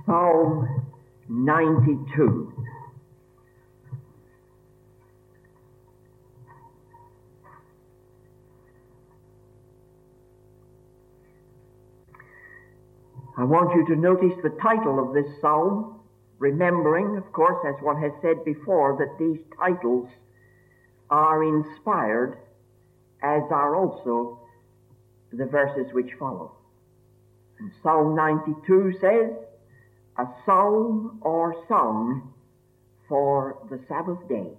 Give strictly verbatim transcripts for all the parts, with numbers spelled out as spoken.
Psalm ninety-two. I want you to notice the title of this psalm, remembering, of course, as one has said before, that these titles are inspired, as are also the verses which follow. And Psalm ninety-two says, a psalm or song for the Sabbath day.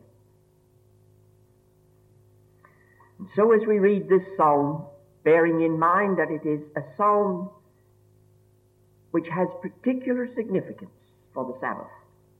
And so as we read this psalm, bearing in mind that it is a psalm which has particular significance for the Sabbath,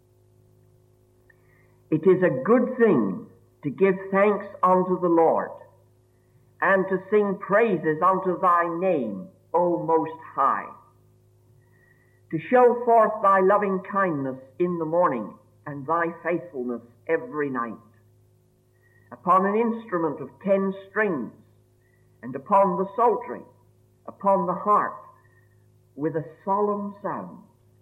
it is a good thing to give thanks unto the Lord and to sing praises unto thy name, O Most High, to show forth thy loving kindness in the morning and thy faithfulness every night, upon an instrument of ten strings, and upon the psaltery, upon the harp, with a solemn sound.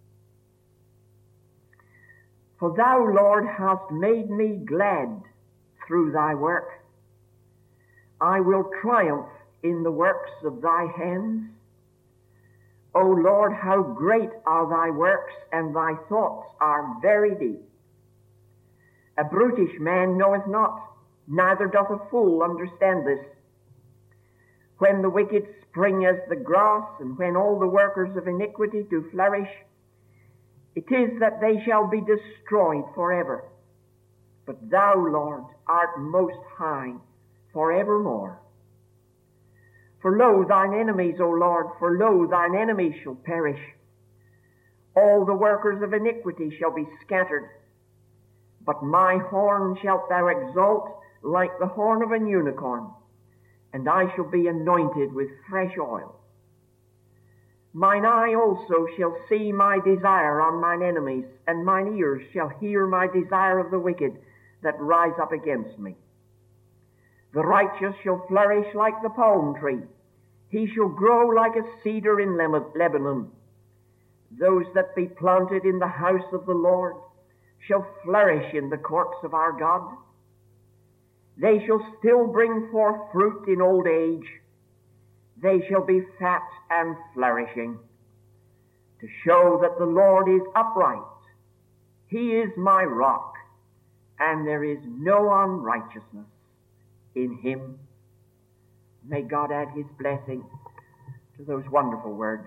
For thou, Lord, hast made me glad through thy work. I will triumph in the works of thy hands. O Lord, how great are thy works, and thy thoughts are very deep. A brutish man knoweth not, neither doth a fool understand this. When the wicked spring as the grass, and when all the workers of iniquity do flourish, it is that they shall be destroyed forever. But thou, Lord, art most high forevermore. For lo, thine enemies, O Lord, for lo, thine enemies shall perish. All the workers of iniquity shall be scattered. But my horn shalt thou exalt like the horn of an unicorn, and I shall be anointed with fresh oil. Mine eye also shall see my desire on mine enemies, and mine ears shall hear my desire of the wicked that rise up against me. The righteous shall flourish like the palm tree. He shall grow like a cedar in Lebanon. Those that be planted in the house of the Lord shall flourish in the courts of our God. They shall still bring forth fruit in old age. They shall be fat and flourishing, to show that the Lord is upright. He is my rock, and there is no unrighteousness in him. May God add his blessing to those wonderful words.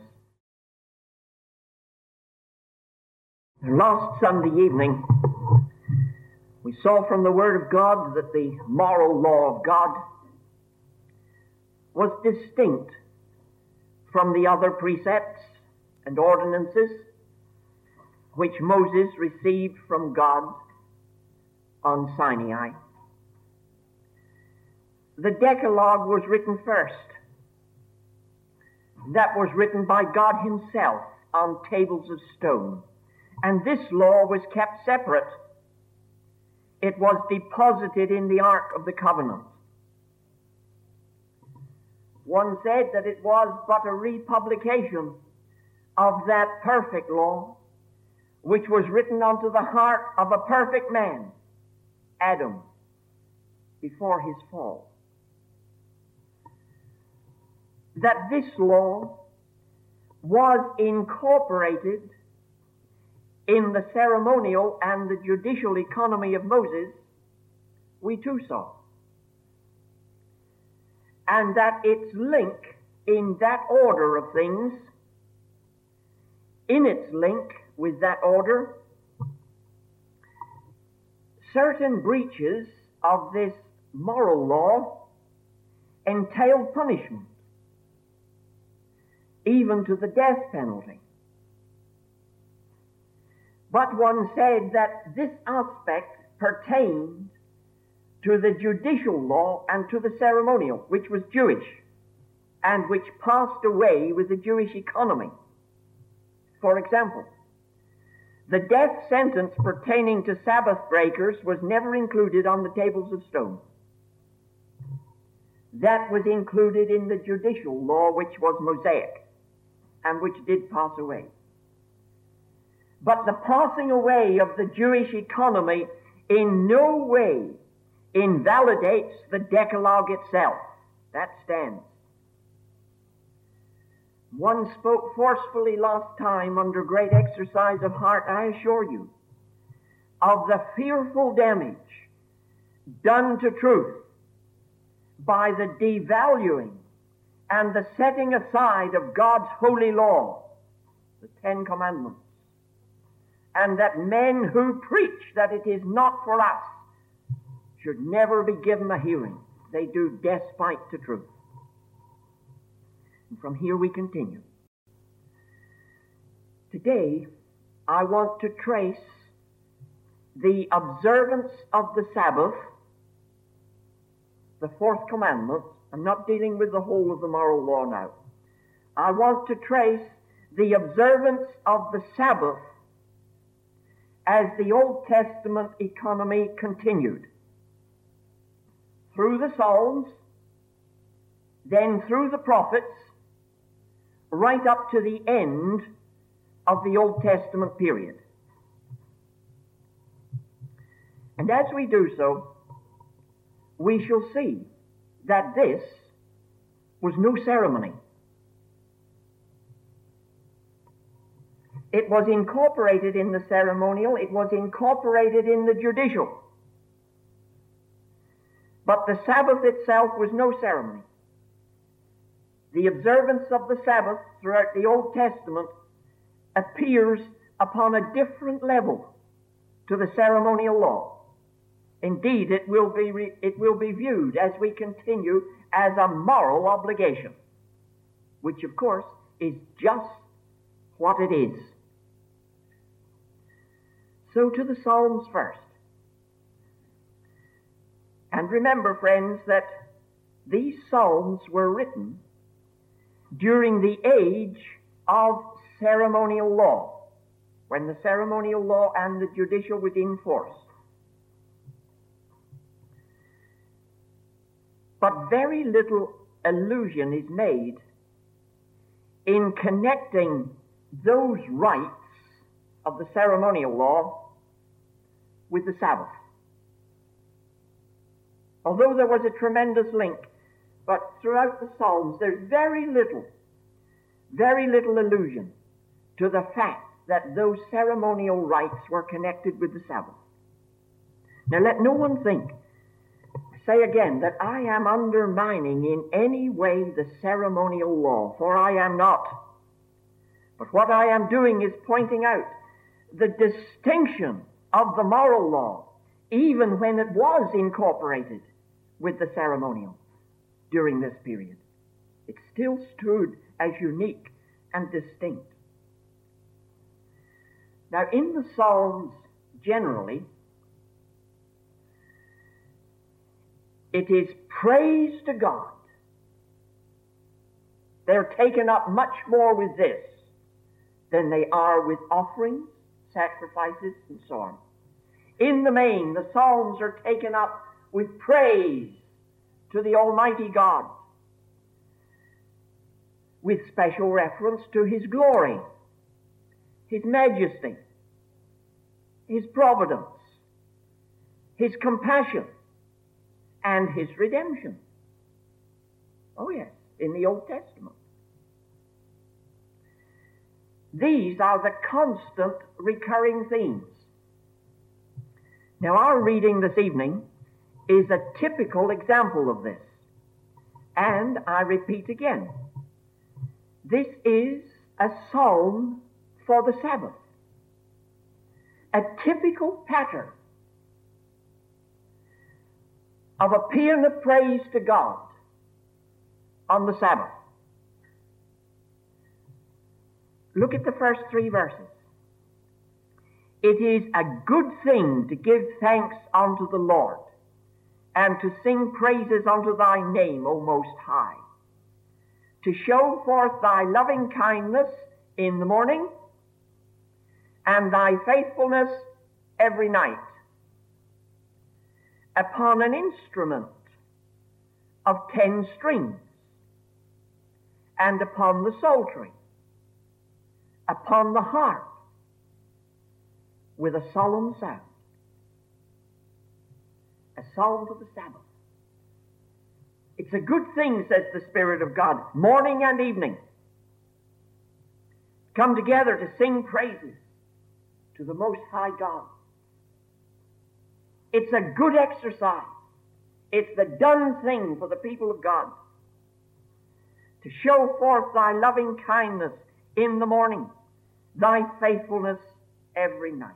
Last Sunday evening, we saw from the Word of God that the moral law of God was distinct from the other precepts and ordinances which Moses received from God on Sinai. The Decalogue was written first. That was written by God himself on tables of stone. And this law was kept separate. It was deposited in the Ark of the Covenant. One said that it was but a republication of that perfect law which was written unto the heart of a perfect man, Adam, before his fall. That this law was incorporated in the ceremonial and the judicial economy of Moses, we too saw. And that its link in that order of things, in its link with that order, certain breaches of this moral law entailed punishment, even to the death penalty. But one said that this aspect pertained to the judicial law and to the ceremonial, which was Jewish, and which passed away with the Jewish economy. For example, the death sentence pertaining to Sabbath breakers was never included on the tables of stone. That was included in the judicial law, which was Mosaic, and which did pass away. But the passing away of the Jewish economy in no way invalidates the Decalogue itself. That stands. One spoke forcefully last time under great exercise of heart, I assure you, of the fearful damage done to truth by the devaluing and the setting aside of God's holy law, the Ten Commandments, and that men who preach that it is not for us should never be given a hearing. They do despite to truth. And from here we continue. Today, I want to trace the observance of the Sabbath, the fourth commandment. I'm not dealing with the whole of the moral law now. I want to trace the observance of the Sabbath as the Old Testament economy continued. Through the Psalms, then through the prophets, right up to the end of the Old Testament period. And as we do so, we shall see that this was no ceremony. It was incorporated in the ceremonial, it was incorporated in the judicial. But the Sabbath itself was no ceremony. The observance of the Sabbath throughout the Old Testament appears upon a different level to the ceremonial law. Indeed, it will be re- it will be viewed as we continue as a moral obligation, which of course is just what it is. So to the Psalms first. And remember, friends, that these Psalms were written during the age of ceremonial law, when the ceremonial law and the judicial was in force. But very little allusion is made in connecting those rites of the ceremonial law with the Sabbath. Although there was a tremendous link, but throughout the Psalms there's very little, very little allusion to the fact that those ceremonial rites were connected with the Sabbath. Now let no one think, say again, that I am undermining in any way the ceremonial law, for I am not. But what I am doing is pointing out the distinction of the moral law, even when it was incorporated with the ceremonial during this period. It still stood as unique and distinct. Now, in the Psalms generally, it is praise to God. They're taken up much more with this than they are with offerings, sacrifices, and so on. In the main, the Psalms are taken up with praise to the Almighty God, with special reference to His glory, His majesty, His providence, His compassion, and His redemption. Oh yes, in the Old Testament. These are the constant recurring themes. Now, our reading this evening is a typical example of this. And I repeat again, this is a psalm for the Sabbath. A typical pattern of a paean of praise to God on the Sabbath. Look at the first three verses. It is a good thing to give thanks unto the Lord, and to sing praises unto thy name, O Most High, to show forth thy loving kindness in the morning, and thy faithfulness every night, upon an instrument of ten strings, and upon the psaltery, upon the harp, with a solemn sound. A psalm for the Sabbath. It's a good thing, says the Spirit of God, morning and evening. Come together to sing praises to the Most High God. It's a good exercise. It's the done thing for the people of God. To show forth thy loving kindness in the morning, thy faithfulness every night.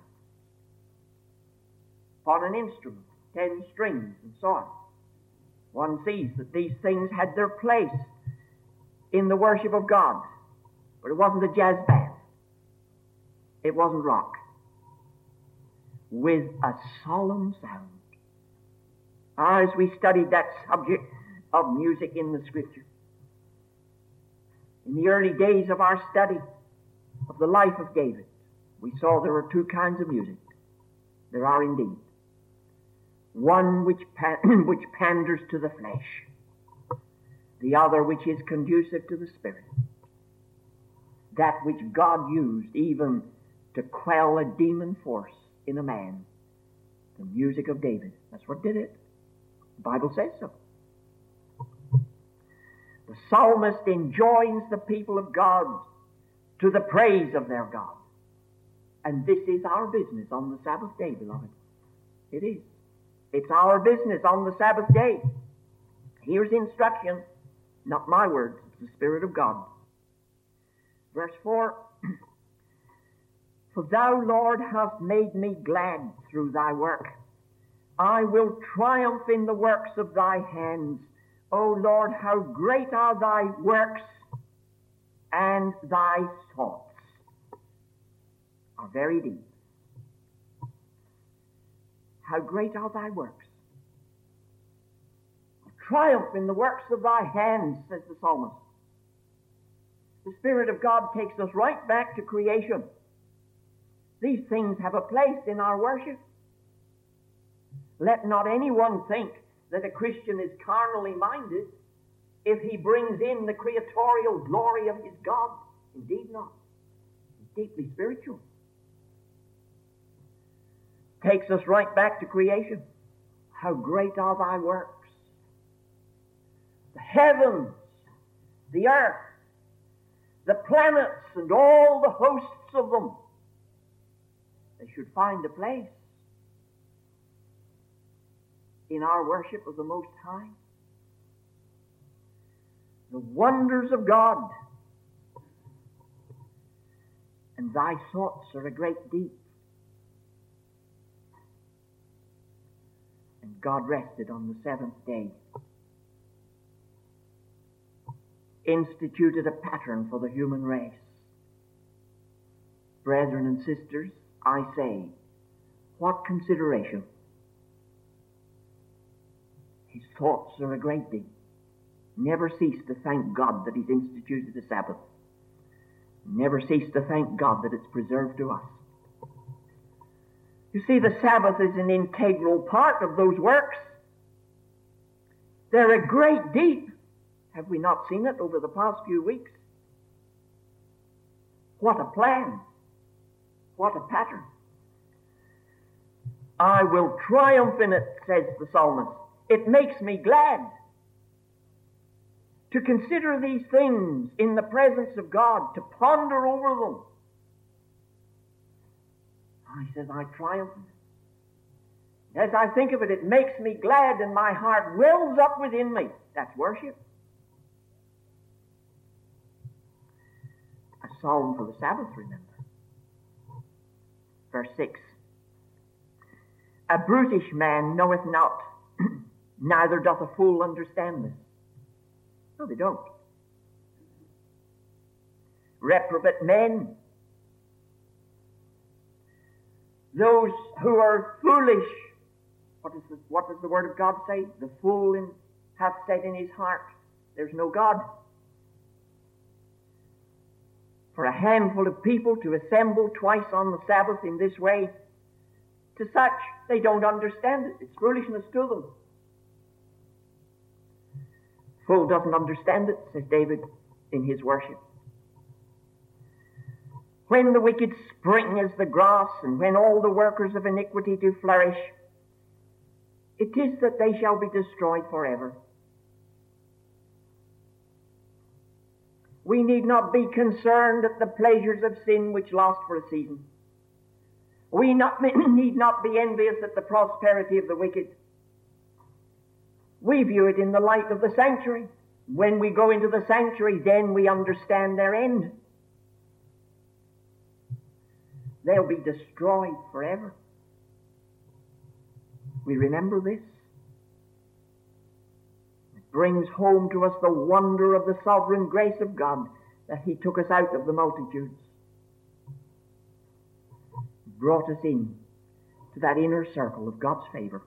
Upon an instrument, ten strings, and so on. One sees that these things had their place in the worship of God. But it wasn't a jazz band. It wasn't rock. With a solemn sound. As we studied that subject of music in the Scripture, in the early days of our study of the life of David, we saw there were two kinds of music. There are indeed. One which, pan- which panders to the flesh. The other which is conducive to the Spirit. That which God used even to quell a demon force in a man. The music of David. That's what did it. The Bible says so. The psalmist enjoins the people of God to the praise of their God. And this is our business on the Sabbath day, beloved. It is. It's our business on the Sabbath day. Here's instruction, not my words, it's the Spirit of God. Verse four, For thou, Lord, hast made me glad through thy work. I will triumph in the works of thy hands. O Lord, how great are thy works, and thy thoughts are very deep. How great are thy works. Triumph in the works of thy hands, says the psalmist. The Spirit of God takes us right back to creation. These things have a place in our worship. Let not anyone think that a Christian is carnally minded if he brings in the creatorial glory of his God. Indeed not. He's deeply spiritual. Takes us right back to creation. How great are thy works. The heavens, the earth, the planets, and all the hosts of them. They should find a place in our worship of the Most High. The wonders of God. And thy thoughts are a great deep. And God rested on the seventh day. Instituted a pattern for the human race. Brethren and sisters, I say, what consideration? His thoughts are a great deal. Never cease to thank God that He's instituted the Sabbath. Never cease to thank God that it's preserved to us. You see, the Sabbath is an integral part of those works. They're a great deep. Have we not seen it over the past few weeks? What a plan. What a pattern. I will triumph in it, says the psalmist. It makes me glad to consider these things in the presence of God, to ponder over them. I says, I triumph in it. As I think of it, it makes me glad and my heart wells up within me. That's worship. A psalm for the Sabbath, remember. Verse six. A brutish man knoweth not, neither doth a fool understand this. No, they don't. Reprobate men, those who are foolish, what, is the, what does the Word of God say? The fool in, hath said in his heart, there's no God. For a handful of people to assemble twice on the Sabbath in this way, to such, they don't understand it. It's foolishness to them. Fool doesn't understand it, says David in his worship. when the wicked spring as the grass, and when all the workers of iniquity do flourish, it is that they shall be destroyed forever. We need not be concerned at the pleasures of sin which last for a season. We not, need not be envious at the prosperity of the wicked. We view it in the light of the sanctuary. When we go into the sanctuary, then we understand their end. They'll be destroyed forever. We remember this. It brings home to us the wonder of the sovereign grace of God, that He took us out of the multitudes, brought us in to that inner circle of God's favor.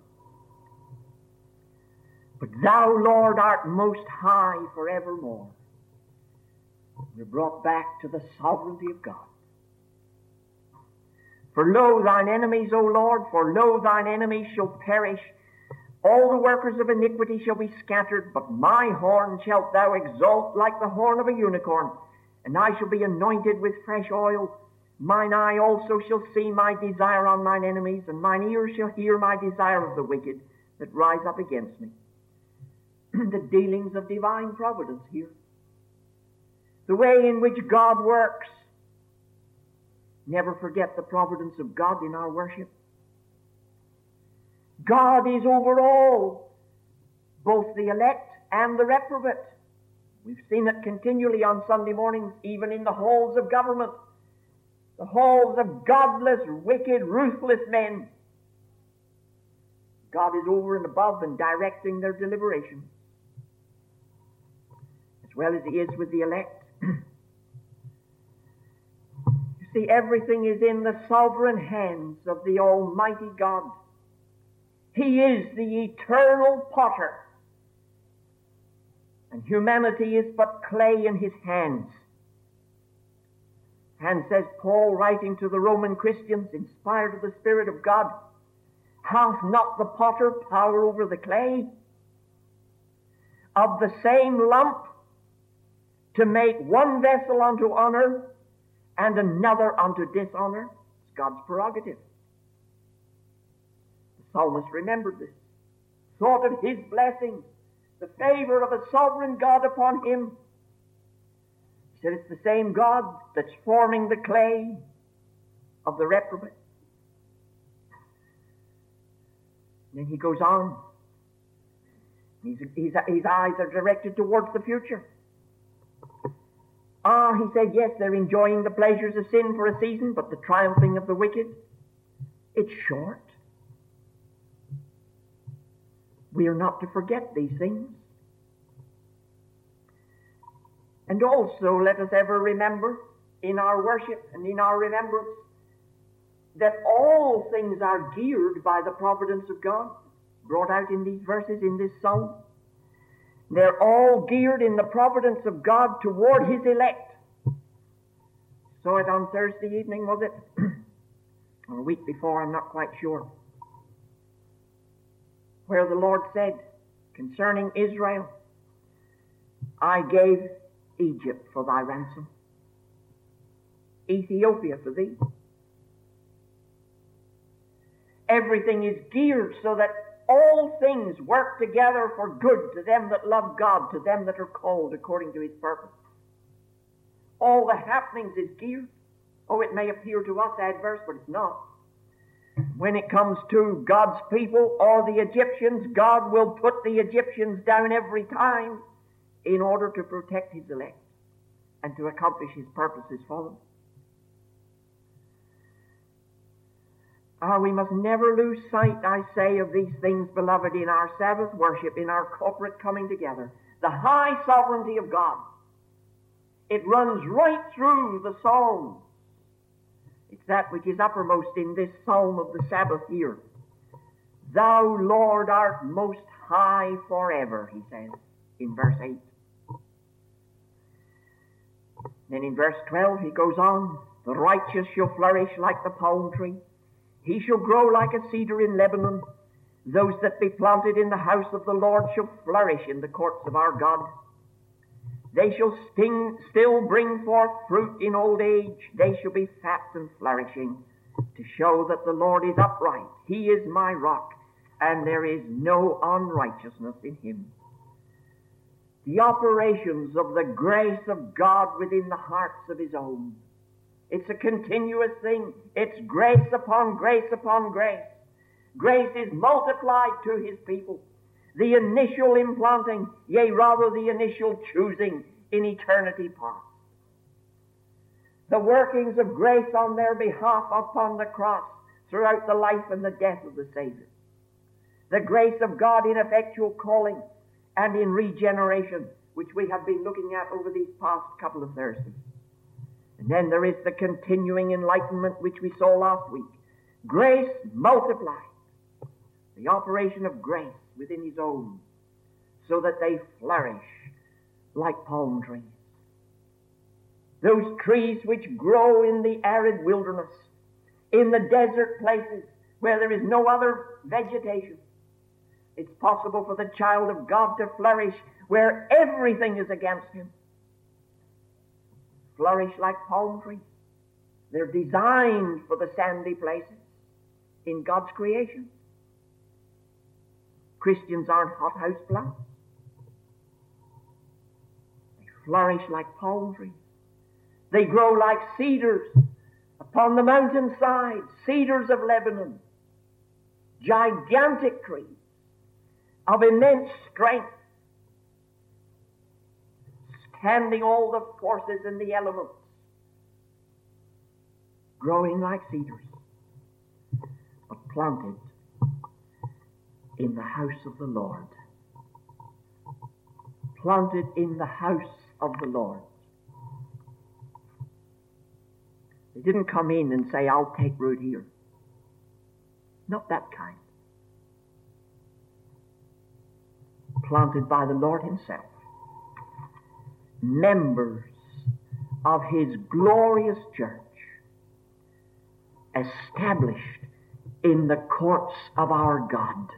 But Thou, Lord, art most high forevermore. We're brought back to the sovereignty of God. For lo, thine enemies, O Lord, for lo, thine enemies shall perish. All the workers of iniquity shall be scattered, but my horn shalt thou exalt like the horn of a unicorn, and I shall be anointed with fresh oil. Mine eye also shall see my desire on mine enemies, and mine ears shall hear my desire of the wicked that rise up against me. The dealings of divine providence here. The way in which God works. Never forget the providence of God in our worship. God is over all, both the elect and the reprobate. We've seen it continually on Sunday mornings, even in the halls of government. The halls of godless, wicked, ruthless men. God is over and above and directing their deliberations, as well as He is with the elect. You see, everything is in the sovereign hands of the Almighty God. He is the eternal potter, and humanity is but clay in His hands. And says Paul, writing to the Roman Christians, inspired of the Spirit of God, hath not the potter power over the clay? Of the same lump, to make one vessel unto honor and another unto dishonor? It's God's prerogative. The psalmist remembered this, thought of His blessings, the favor of a sovereign God upon him. He said it's the same God that's forming the clay of the reprobate. And then he goes on. His, his, his eyes are directed towards the future. Ah, he said, yes, they're enjoying the pleasures of sin for a season, but the triumphing of the wicked, it's short. We are not to forget these things. And also, let us ever remember in our worship and in our remembrance that all things are geared by the providence of God, brought out in these verses, in this psalm. They're all geared in the providence of God toward His elect. Saw it on Thursday evening, was it? Or a week before, I'm not quite sure. Where the Lord said concerning Israel, I gave Egypt for thy ransom, Ethiopia for thee. Everything is geared so that all things work together for good to them that love God, to them that are called according to His purpose. All the happenings is geared. Oh, it may appear to us adverse, but it's not. When it comes to God's people or the Egyptians, God will put the Egyptians down every time in order to protect His elect and to accomplish His purposes for them. Ah, we must never lose sight, I say, of these things, beloved, in our Sabbath worship, in our corporate coming together. The high sovereignty of God. It runs right through the Psalms. It's that which is uppermost in this Psalm of the Sabbath here. Thou, Lord, art most high forever, he says in verse eight. Then in verse twelve he goes on, the righteous shall flourish like the palm tree. He shall grow like a cedar in Lebanon. Those that be planted in the house of the Lord shall flourish in the courts of our God. They shall sting, still bring forth fruit in old age. They shall be fat and flourishing, to show that the Lord is upright. He is my rock, and there is no unrighteousness in him. The operations of the grace of God within the hearts of his own. It's a continuous thing. It's grace upon grace upon grace. Grace is multiplied to his people. The initial implanting, yea, rather the initial choosing in eternity past. The workings of grace on their behalf upon the cross throughout the life and the death of the Savior. The grace of God in effectual calling and in regeneration, which we have been looking at over these past couple of Thursdays. And then there is the continuing enlightenment which we saw last week. Grace multiplied. The operation of grace within his own, so that they flourish like palm trees. Those trees which grow in the arid wilderness, in the desert places where there is no other vegetation. It's possible for the child of God to flourish where everything is against him. Flourish like palm trees. They're designed for the sandy places in God's creation. Christians aren't hothouse plants. They flourish like palm trees. They grow like cedars upon the mountainside, cedars of Lebanon, gigantic trees of immense strength, standing all the forces and the elements, growing like cedars, but planted in the house of the Lord. Planted in the house of the Lord. They didn't come in and say, I'll take root here. Not that kind. Planted by the Lord himself. Members of his glorious church. Established in the courts of our God.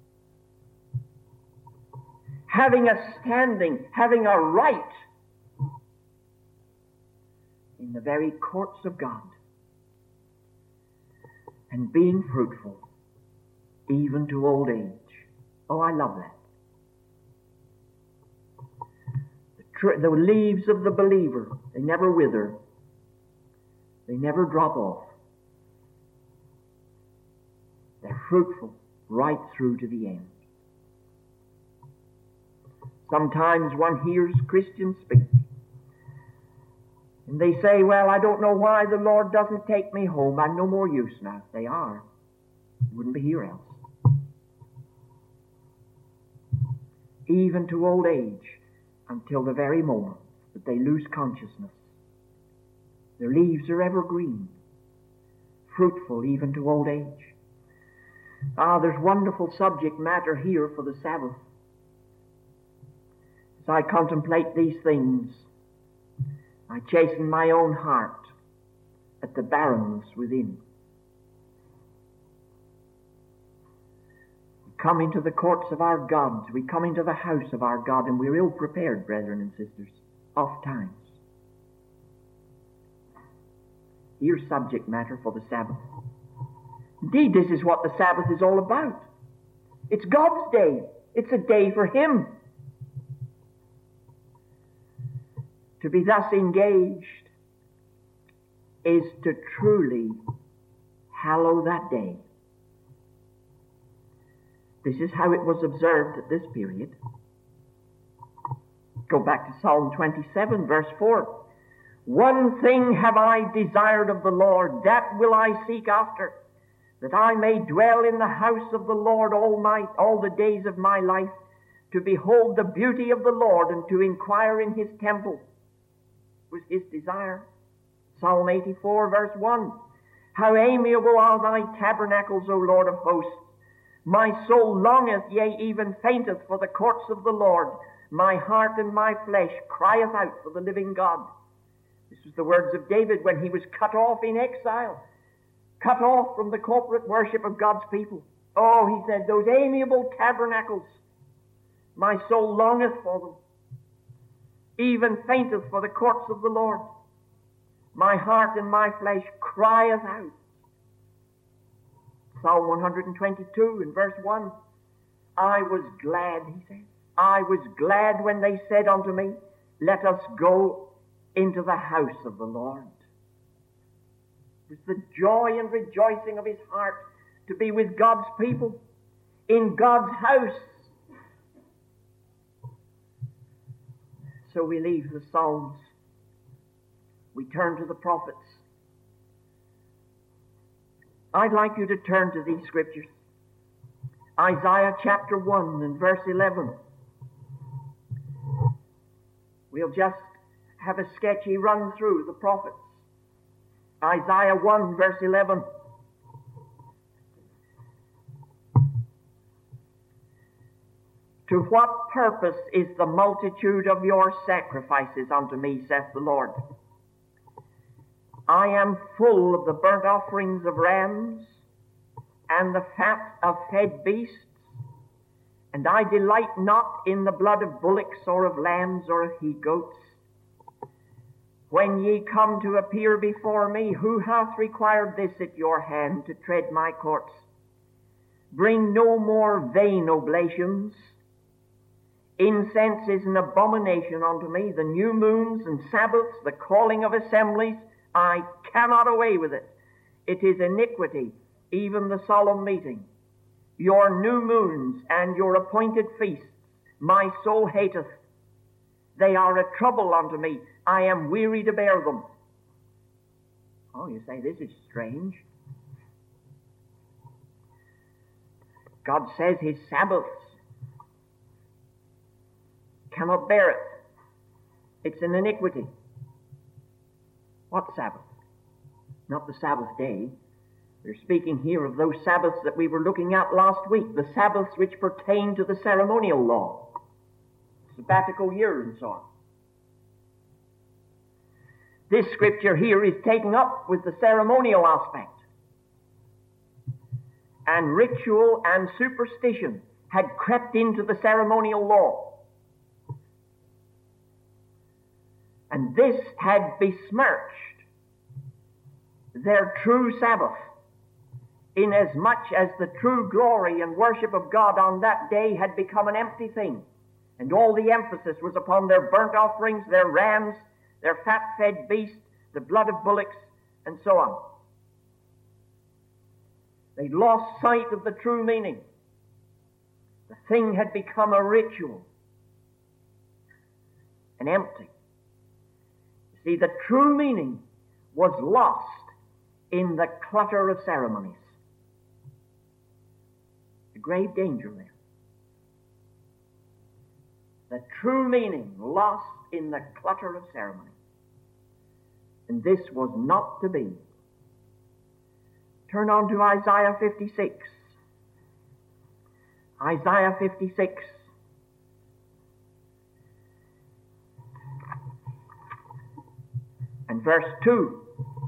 Having a standing, having a right in the very courts of God, and being fruitful even to old age. Oh, I love that. The, tr- the leaves of the believer, they never wither. They never drop off. They're fruitful right through to the end. Sometimes one hears Christians speak, and they say, well, I don't know why the Lord doesn't take me home. I'm no more use now. They are. You wouldn't be here else. Even to old age, until the very moment that they lose consciousness. Their leaves are evergreen, fruitful even to old age. Ah, there's wonderful subject matter here for the Sabbath. As I contemplate these things, I chasten my own heart at the barrenness within. We come into the courts of our God, we come into the house of our God, and we're ill prepared, brethren and sisters, oft times. Here's subject matter for the Sabbath. Indeed, this is what the Sabbath is all about. It's God's day. It's a day for him. To be thus engaged is to truly hallow that day. This is how it was observed at this period. Go back to Psalm twenty-seven, verse four. One thing have I desired of the Lord, that will I seek after, that I may dwell in the house of the Lord all night, all the days of my life, to behold the beauty of the Lord and to inquire in his temple. Was his desire. Psalm eighty-four, verse one. How amiable are thy tabernacles, O Lord of hosts. My soul longeth, yea, even fainteth for the courts of the Lord. My heart and my flesh crieth out for the living God. This was the words of David when he was cut off in exile, cut off from the corporate worship of God's people. Oh, he said, those amiable tabernacles, my soul longeth for them. even fainteth for the courts of the Lord. My heart and my flesh crieth out. Psalm one hundred twenty-two in verse one. I was glad, he says. I was glad when they said unto me, let us go into the house of the Lord. It was the joy and rejoicing of his heart to be with God's people in God's house. So we leave the Psalms. We turn to the prophets. I'd like you to turn to these scriptures. Isaiah chapter one and verse eleven. We'll just have a sketchy run through the prophets. Isaiah one verse eleven. To what purpose is the multitude of your sacrifices unto me, saith the Lord? I am full of the burnt offerings of rams and the fat of fed beasts, and I delight not in the blood of bullocks or of lambs or of he-goats. When ye come to appear before me, who hath required this at your hand to tread my courts? Bring no more vain oblations. Incense is an abomination unto me. The new moons and Sabbaths, the calling of assemblies, I cannot away with it. It is iniquity, even the solemn meeting. Your new moons and your appointed feasts, my soul hateth. They are a trouble unto me. I am weary to bear them. Oh, you say, this is strange. God says his Sabbaths, cannot bear it. It's an iniquity. What Sabbath? Not the Sabbath day. We're speaking here of those Sabbaths that we were looking at last week, the Sabbaths which pertain to the ceremonial law, sabbatical year and so on. This scripture here is taken up with the ceremonial aspect. And ritual and superstition had crept into the ceremonial law. And this had besmirched their true Sabbath, inasmuch as the true glory and worship of God on that day had become an empty thing, and all the emphasis was upon their burnt offerings, their rams, their fat-fed beasts, the blood of bullocks, and so on. They lost sight of the true meaning. The thing had become a ritual and empty. See, the true meaning was lost in the clutter of ceremonies. A grave danger there. The true meaning lost in the clutter of ceremony. And this was not to be. Turn on to Isaiah fifty-six. Isaiah fifty-six. And verse two.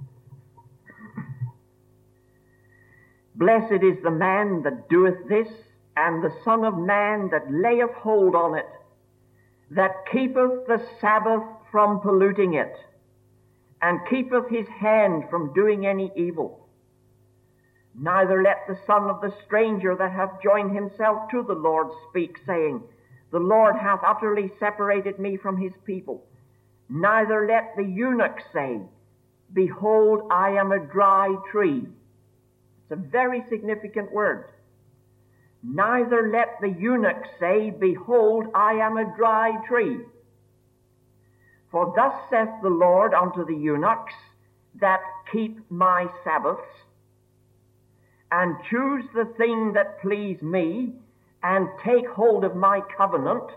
Blessed is the man that doeth this, and the Son of Man that layeth hold on it, that keepeth the Sabbath from polluting it, and keepeth his hand from doing any evil. Neither let the son of the stranger that hath joined himself to the Lord speak, saying, the Lord hath utterly separated me from his people. Neither let the eunuch say, behold, I am a dry tree. It's a very significant word. Neither let the eunuch say, behold, I am a dry tree. For thus saith the Lord unto the eunuchs that keep my Sabbaths, and choose the thing that please me, and take hold of my covenant,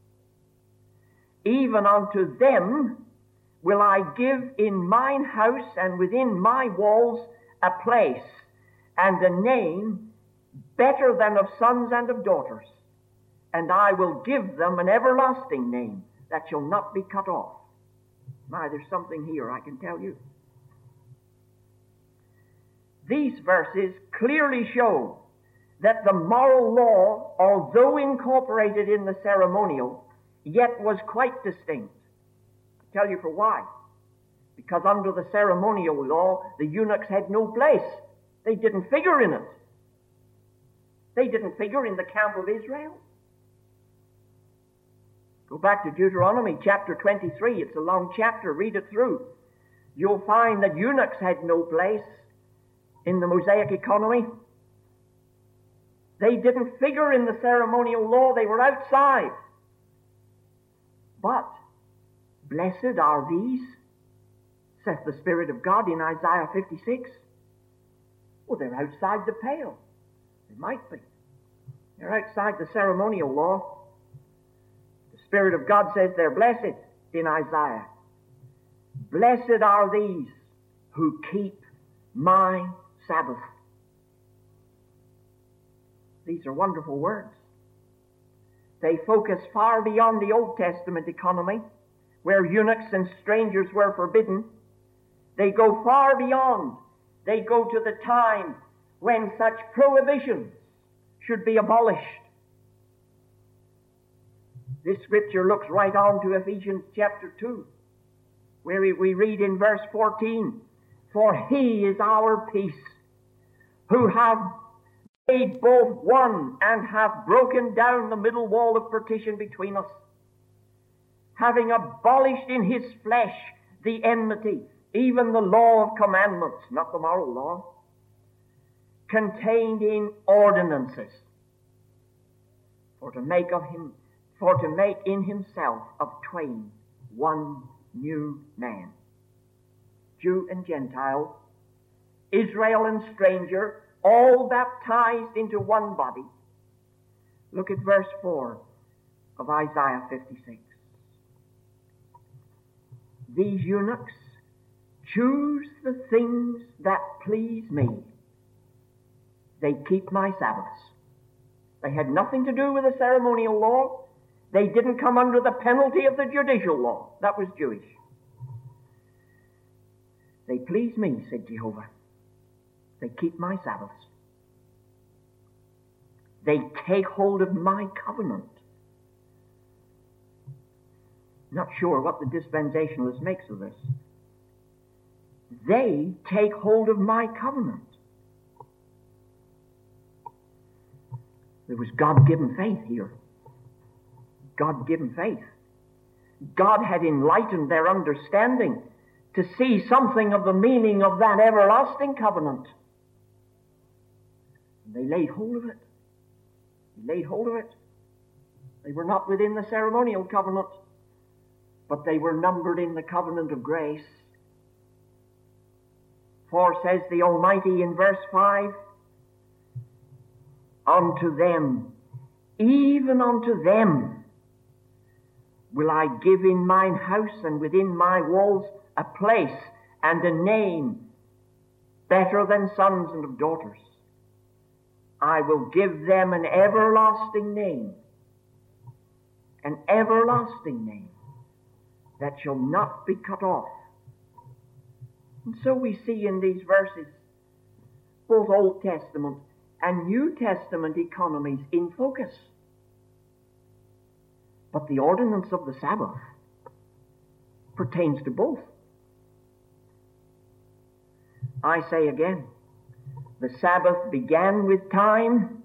even unto them will I give in mine house and within my walls a place and a name better than of sons and of daughters, and I will give them an everlasting name that shall not be cut off. My, there's something here, I can tell you. These verses clearly show that the moral law, although incorporated in the ceremonial, yet was quite distinct. Tell you for why. Because under the ceremonial law, the eunuchs had no place. They didn't figure in it. They didn't figure in the camp of Israel. Go back to Deuteronomy chapter twenty-three. It's a long chapter. Read it through. You'll find that eunuchs had no place in the Mosaic economy. They didn't figure in the ceremonial law. They were outside. But blessed are these, saith the Spirit of God in Isaiah fifty-six. Well, they're outside the pale. They might be. They're outside the ceremonial law. The Spirit of God says they're blessed in Isaiah. Blessed are these who keep my Sabbath. These are wonderful words. They focus far beyond the Old Testament economy, where eunuchs and strangers were forbidden. They go far beyond. They go to the time when such prohibitions should be abolished. This scripture looks right on to Ephesians chapter two, where we read in verse fourteen, For he is our peace, who hath made both one and hath broken down the middle wall of partition between us, having abolished in his flesh the enmity, even the law of commandments, not the moral law, contained in ordinances, for to make of him, for to make in himself of twain one new man, Jew and Gentile, Israel and stranger, all baptized into one body. Look at verse four of Isaiah fifty-six. These eunuchs choose the things that please me. They keep my Sabbaths. They had nothing to do with the ceremonial law. They didn't come under the penalty of the judicial law. That was Jewish. They please me, said Jehovah. They keep my Sabbaths. They take hold of my covenant. Not sure what the dispensationalist makes of this. They take hold of my covenant. There was God-given faith here. God-given faith. God had enlightened their understanding to see something of the meaning of that everlasting covenant. They laid hold of it. They laid hold of it. They were not within the ceremonial covenant, but they were numbered in the covenant of grace. For, says the Almighty in verse five, unto them, even unto them, will I give in mine house and within my walls a place and a name better than sons and of daughters. I will give them an everlasting name, an everlasting name that shall not be cut off. And so we see in these verses both Old Testament and New Testament economies in focus. But the ordinance of the Sabbath pertains to both. I say again, the Sabbath began with time,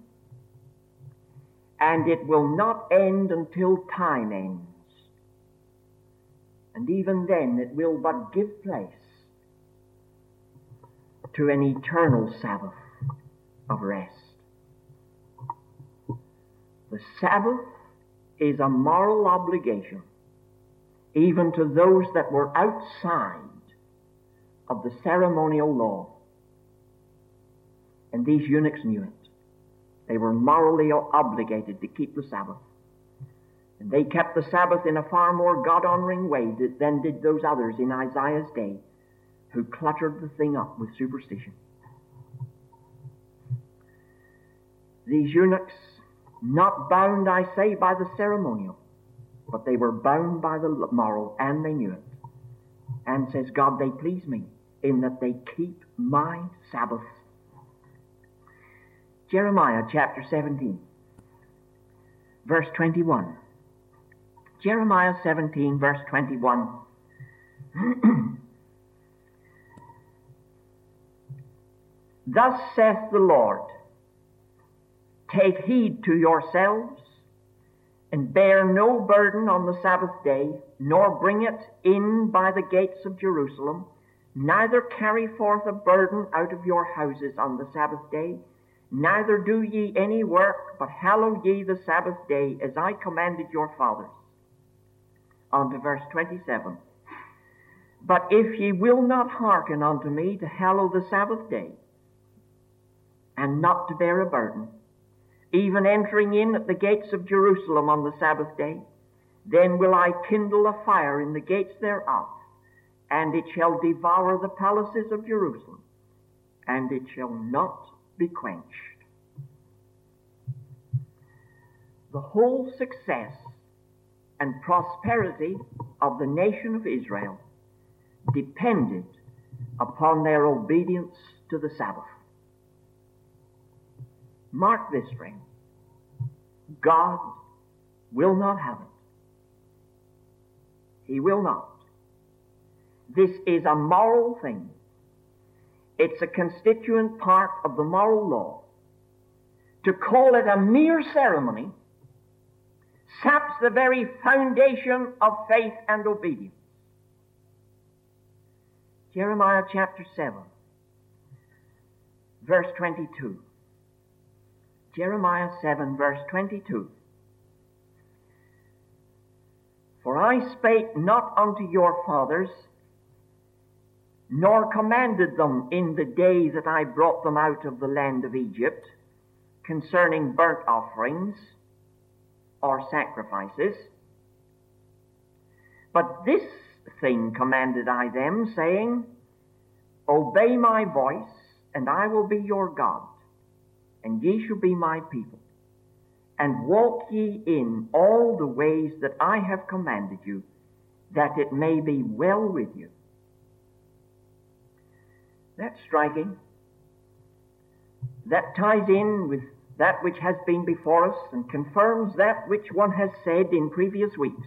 and it will not end until time ends. And even then it will but give place to an eternal Sabbath of rest. The Sabbath is a moral obligation, even to those that were outside of the ceremonial law. And these eunuchs knew it. They were morally obligated to keep the Sabbath. And they kept the Sabbath in a far more God-honoring way than did those others in Isaiah's day who cluttered the thing up with superstition. These eunuchs, not bound, I say, by the ceremonial, but they were bound by the moral, and they knew it. And says God, they please me in that they keep my Sabbaths. Jeremiah chapter seventeen, verse twenty-one. Jeremiah seventeen, verse twenty-one. Thus saith the Lord, take heed to yourselves, and bear no burden on the Sabbath day, nor bring it in by the gates of Jerusalem, neither carry forth a burden out of your houses on the Sabbath day, neither do ye any work, but hallow ye the Sabbath day, as I commanded your fathers. On to verse twenty-seven. But if ye will not hearken unto me to hallow the Sabbath day, and not to bear a burden, even entering in at the gates of Jerusalem on the Sabbath day, then will I kindle a fire in the gates thereof, and it shall devour the palaces of Jerusalem, and it shall not be quenched. The whole success and prosperity of the nation of Israel depended upon their obedience to the Sabbath. Mark this, friend. God will not have it. He will not. This is a moral thing. It's a constituent part of the moral law. To call it a mere ceremony saps the very foundation of faith and obedience. Jeremiah chapter seven, verse twenty-two. Jeremiah seven, verse twenty-two. For I spake not unto your fathers, nor commanded them in the day that I brought them out of the land of Egypt, concerning burnt offerings or sacrifices. But this thing commanded I them, saying, obey my voice, and I will be your God, and ye shall be my people. And walk ye in all the ways that I have commanded you, that it may be well with you. That's striking. That ties in with that which has been before us and confirms that which one has said in previous weeks.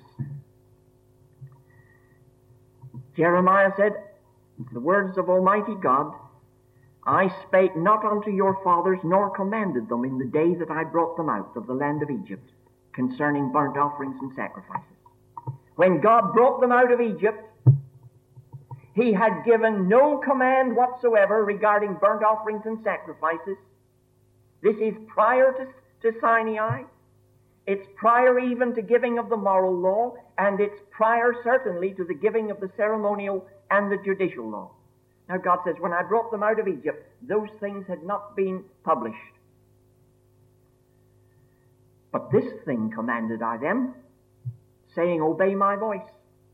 Jeremiah said, the words of Almighty God, I spake not unto your fathers, nor commanded them in the day that I brought them out of the land of Egypt, concerning burnt offerings and sacrifices. When God brought them out of Egypt, He had given no command whatsoever regarding burnt offerings and sacrifices. This is prior to, to Sinai. It's prior even to giving of the moral law, and it's prior certainly to the giving of the ceremonial and the judicial law. Now God says, when I brought them out of Egypt, those things had not been published. But this thing commanded I them, saying, obey my voice.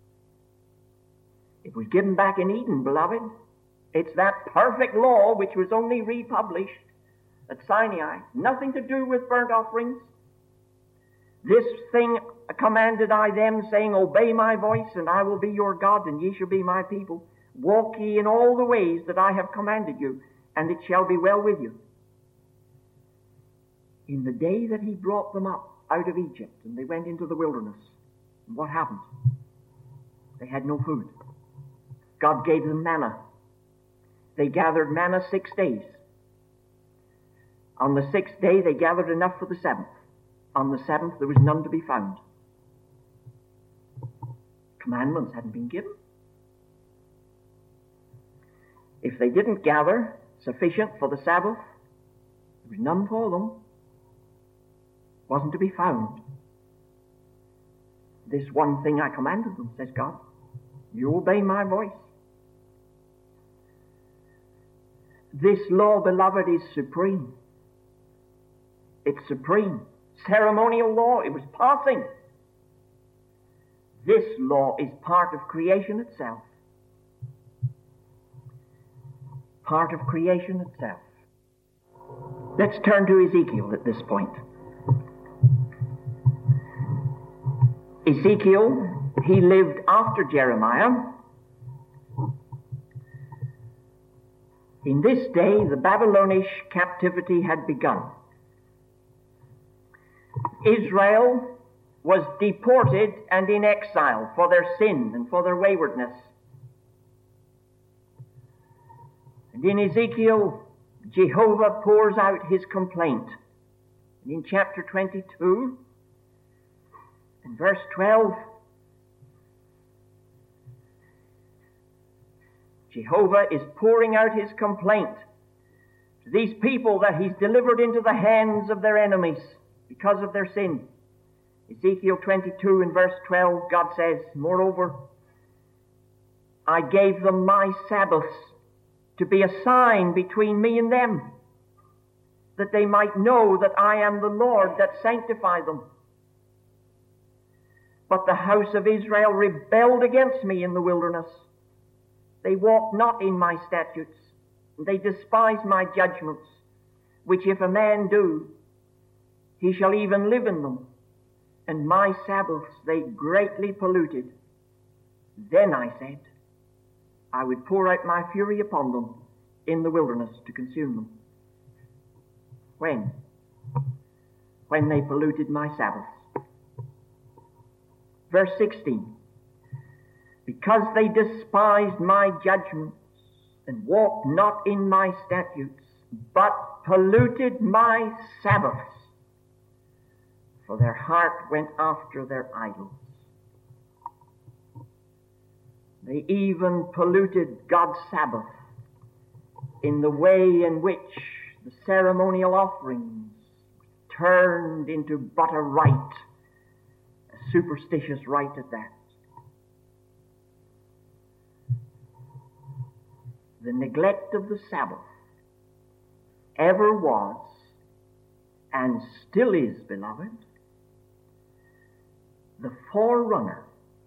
It was given back in Eden, beloved. It's that perfect law which was only republished at Sinai. Nothing to do with burnt offerings. This thing commanded I them, saying, obey my voice, and I will be your God, and ye shall be my people. Walk ye in all the ways that I have commanded you, and it shall be well with you. In the day that He brought them up out of Egypt, and they went into the wilderness, what happened? They had no food. God gave them manna. They gathered manna six days. On the sixth day, they gathered enough for the seventh. On the seventh, there was none to be found. Commandments hadn't been given. If they didn't gather sufficient for the Sabbath, there was none for them. Wasn't to be found. This one thing I commanded them, says God. You obey my voice. This law, beloved, is supreme. It's supreme. Ceremonial law, it was passing. This law is part of creation itself. Part of creation itself. Let's turn to Ezekiel at this point. Ezekiel, he lived after Jeremiah. In this day, the Babylonish captivity had begun. Israel was deported and in exile for their sin and for their waywardness And in Ezekiel, Jehovah pours out his complaint. And in chapter twenty-two, in verse twelve, Jehovah is pouring out his complaint to these people that he's delivered into the hands of their enemies because of their sin. Ezekiel twenty-two and verse twelve, God says, moreover, I gave them my Sabbaths to be a sign between me and them, that they might know that I am the Lord that sanctify them. But the house of Israel rebelled against me in the wilderness. They walked not in my statutes. They despised my judgments, which if a man do, he shall even live in them. And my Sabbaths they greatly polluted. Then I said, I would pour out my fury upon them in the wilderness to consume them. When? When they polluted my Sabbaths. Verse sixteen. Because they despised my judgments and walked not in my statutes, but polluted my Sabbaths, for their heart went after their idols. They even polluted God's Sabbath in the way in which the ceremonial offerings turned into but a rite, a superstitious rite at that. The neglect of the Sabbath ever was and still is, beloved, the forerunner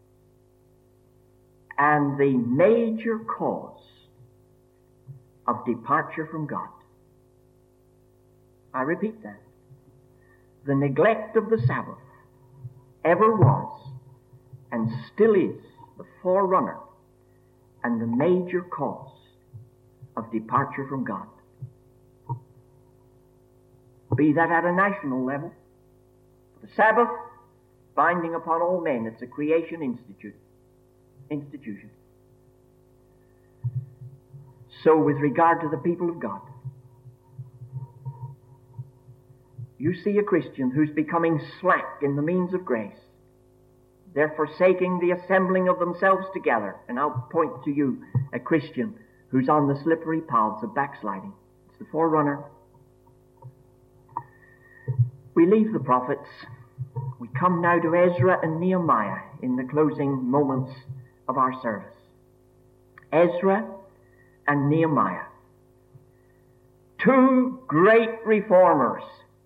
and the major cause of departure from God. I repeat that. The neglect of the Sabbath ever was and still is the forerunner and the major cause of departure from God. Be that at a national level. The Sabbath, binding upon all men, it's a creation institute, institution. So with regard to the people of God, you see a Christian who's becoming slack in the means of grace. They're forsaking the assembling of themselves together. And I'll point to you a Christian who's on the slippery paths of backsliding. It's the forerunner. We leave the prophets. We come now to Ezra and Nehemiah in the closing moments of our service. Ezra and Nehemiah. Two great reformers.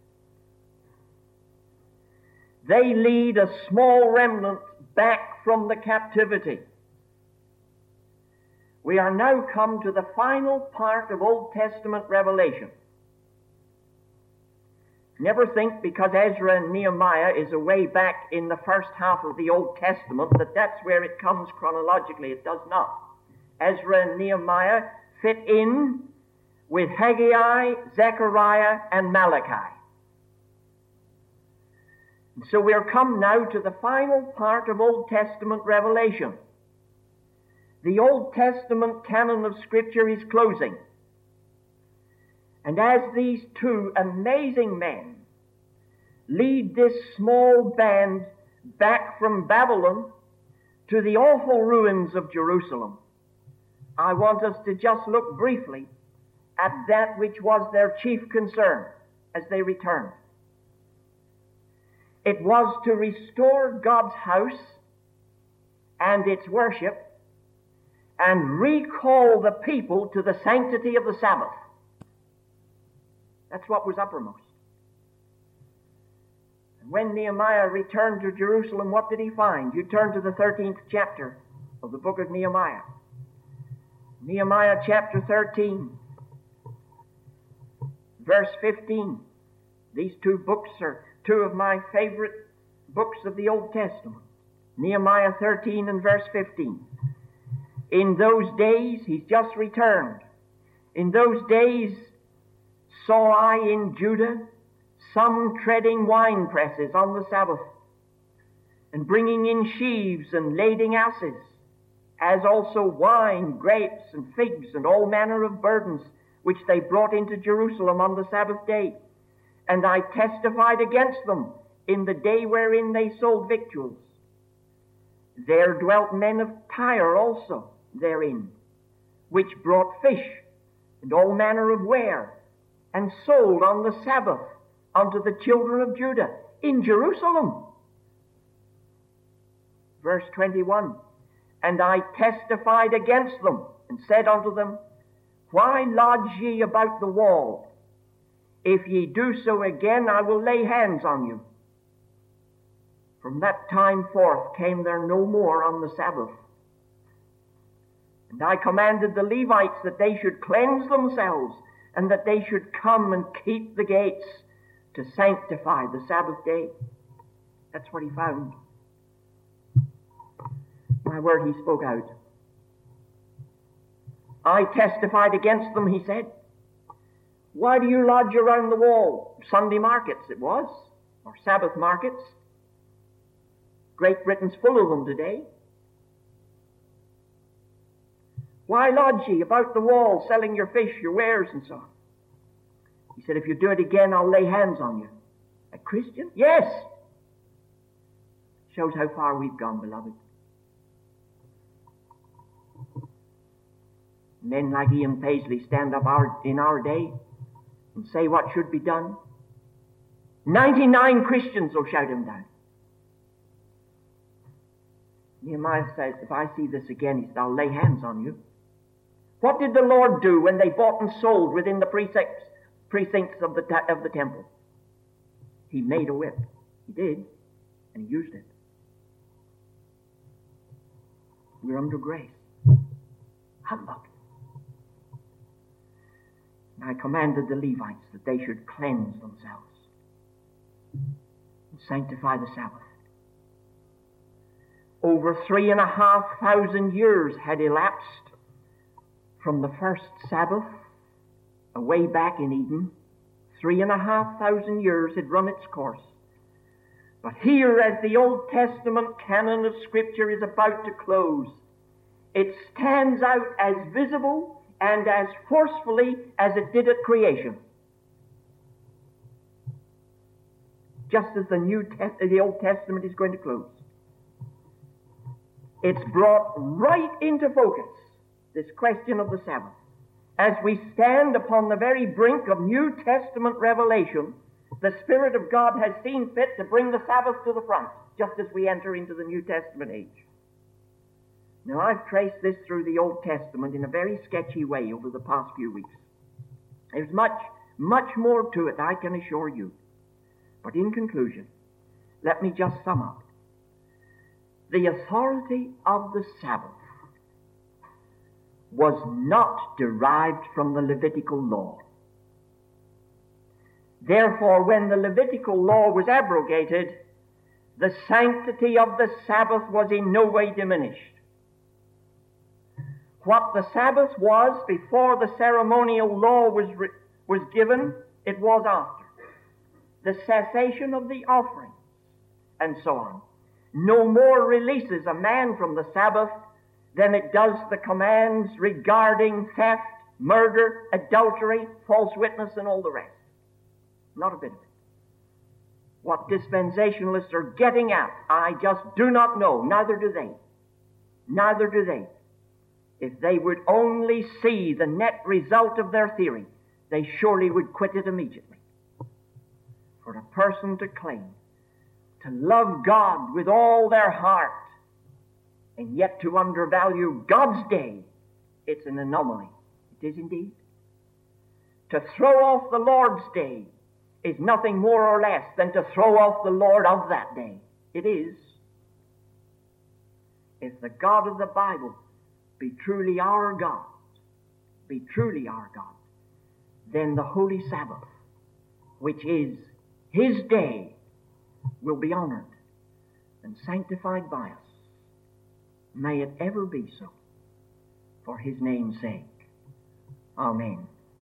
They lead a small remnant back from the captivity. We are now come to the final part of Old Testament revelation. Never think because Ezra and Nehemiah is away back in the first half of the Old Testament that that's where it comes chronologically. It does not. Ezra and Nehemiah fit in with Haggai, Zechariah, and Malachi. And so we're come now to the final part of Old Testament revelation. The Old Testament canon of Scripture is closing. And as these two amazing men lead this small band back from Babylon to the awful ruins of Jerusalem, I want us to just look briefly at that which was their chief concern as they returned. It was to restore God's house and its worship and recall the people to the sanctity of the Sabbath. That's what was uppermost. And when Nehemiah returned to Jerusalem, what did he find? You turn to the thirteenth chapter of the book of Nehemiah. Nehemiah chapter thirteen, verse fifteen. These two books are two of my favorite books of the Old Testament. Nehemiah thirteen and verse fifteen. In those days, he's just returned. In those days saw I in Judah some treading wine presses on the Sabbath, and bringing in sheaves and lading asses, as also wine, grapes, and figs, and all manner of burdens, which they brought into Jerusalem on the Sabbath day. And I testified against them in the day wherein they sold victuals. There dwelt men of Tyre also therein, which brought fish and all manner of ware, and sold on the Sabbath unto the children of Judah in Jerusalem. Verse twenty-one, and I testified against them, and said unto them, why lodge ye about the wall? If ye do so again, I will lay hands on you. From that time forth came there no more on the Sabbath. And I commanded the Levites that they should cleanse themselves, and that they should come and keep the gates to sanctify the Sabbath day. That's what he found. My word, he spoke out. I testified against them, he said. Why do you lodge around the wall? Sunday markets it was, or Sabbath markets. Great Britain's full of them today. Why lodge ye about the wall, selling your fish, your wares, and so on? He said, if you do it again, I'll lay hands on you. A Christian? Yes. Shows how far we've gone, beloved. Men like Ian Paisley stand up our, in our day and say what should be done. Ninety-nine Christians will shout him down. Nehemiah says, if I see this again, he said, I'll lay hands on you. What did the Lord do when they bought and sold within the precincts, precincts of the, of the temple? He made a whip. He did, and he used it. We're under grace. How lovely. And I commanded the Levites that they should cleanse themselves and sanctify the Sabbath. Over three and a half thousand years had elapsed from the first Sabbath, away back in Eden. Three and a half thousand years had run its course. But here, as the Old Testament canon of Scripture is about to close, it stands out as visible and as forcefully as it did at creation. Just as the New Test- the Old Testament is going to close. It's brought right into focus, this question of the Sabbath. As we stand upon the very brink of New Testament revelation, the Spirit of God has seen fit to bring the Sabbath to the front, just as we enter into the New Testament age. Now, I've traced this through the Old Testament in a very sketchy way over the past few weeks. There's much, much more to it, I can assure you. But in conclusion, let me just sum up. The authority of the Sabbath was not derived from the Levitical law. Therefore, when the Levitical law was abrogated, the sanctity of the Sabbath was in no way diminished. What the Sabbath was before the ceremonial law was, re- was given, it was after. The cessation of the offering, and so on, no more releases a man from the Sabbath than it does the commands regarding theft, murder, adultery, false witness, and all the rest. Not a bit of it. What dispensationalists are getting at, I just do not know. Neither do they. Neither do they. If they would only see the net result of their theory, they surely would quit it immediately. For a person to claim to love God with all their heart and yet to undervalue God's day, it's an anomaly. It is indeed. To throw off the Lord's day is nothing more or less than to throw off the Lord of that day. It is. If the God of the Bible be truly our God, be truly our God, then the Holy Sabbath, which is His day, will be honored and sanctified by us. May it ever be so, for His name's sake. Amen.